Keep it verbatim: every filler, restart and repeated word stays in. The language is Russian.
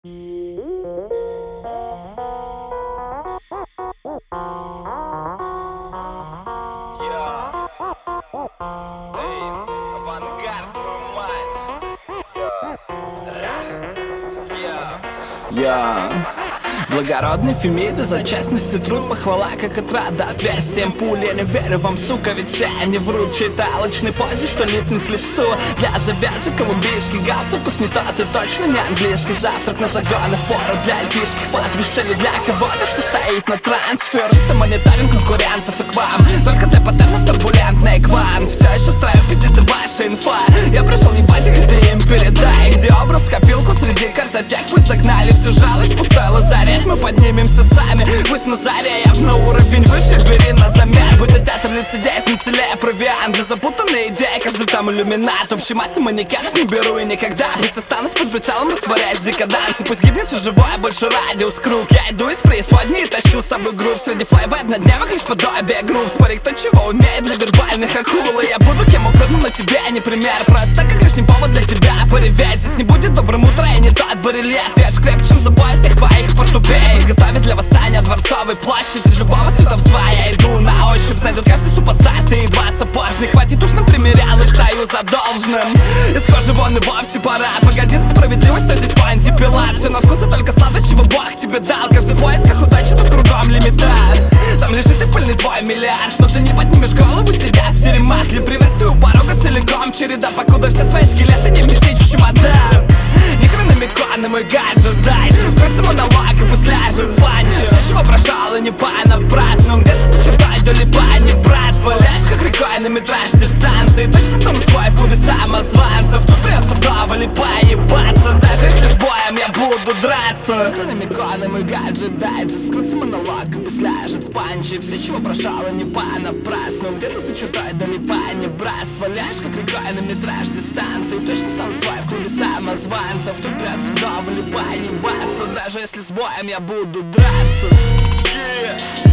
Я благородный фемиды, за честность и труд, похвала как отрада отверстием пули. Я не верю вам, сука, ведь все они врут. Чей-то алчной позе, что липнет к листу. Для завязок колумбийский галстук, вкус не тот и точно не английский. Завтрак на загоны впору для альпийских пастбищ, целью для кого-то, что стоит на трансфер. Чисто мониторинг конкурентов и к вам, только для паттернов турбулентный квант. Все еще строим пиздец, это ваша инфа. Я пришел ебать их, и ты им передай. Где образ в копилку среди картотек, пусть загнали всю жалость, пустой лазарет. Мы поднимемся сами, пусть на заре я на уровень выше, бери на замер. Будь это театр лицедейств, не целее провиант. Для запутанной идеи, каждый там иллюминат. Общей массы манекенов не беру и никогда. Пусть останусь под прицелом, растворяясь в декадансе. Пусть гибнет все живое, больше радиус круг. Я иду из преисподней и тащу с собой грув. Среди флайвайб на дневах лишь подобие групп. Спори, кто чего умеет для вербальных акул. И я буду кем угодно, но тебе не пример. Просто как лишний повод для тебя пореветь. Здесь не будет добрым утра и не тот барельеф. Я ж крепче, чем за бой всех твоих портупей. Готовит для восстания дворцовый площадь. От любого световства я иду на ощупь. Знайдут каждый супостат и два сапожных. Хватит уж на примерял и стою задолженным. Из кожи вон и вовсе пора. Погоди за справедливость, то здесь поинти пилат. Все на вкус и только сладость, чего Бог тебе дал. Каждый в поисках удачи, тут кругом лимитат. Там лежит и пыльный твой миллиард, но ты не поднимешь голову, сидя в теремах. Для приветствия у порога целиком череда, покуда все свои скелеты не вместить в чемодан. Ни хрономикон на мой гаджет дай. Скрыться монолог и пусть ляжет панчи. Все, чего прошел и не понапрасну. Где-то за чертой до либо не братство. Ляжь как рекой на метраж дистанции. Точно стану свой в клубе самозванцев. Тут придется вдоволь и поебаться. Даже если с боем я буду драться. Хрономикон на мой гаджет дайджест. Скрыться монолог и пусть ляжет в панчи. Все, чего прошел и не понапрасну. Где-то за чертой до либо не братство. Ляжь как рекой на метраж дистанции. Точно стану свой в клубе самозванцев. Тут придется вдоволь и поебаться. Даже если с боем я буду драться. Yeah.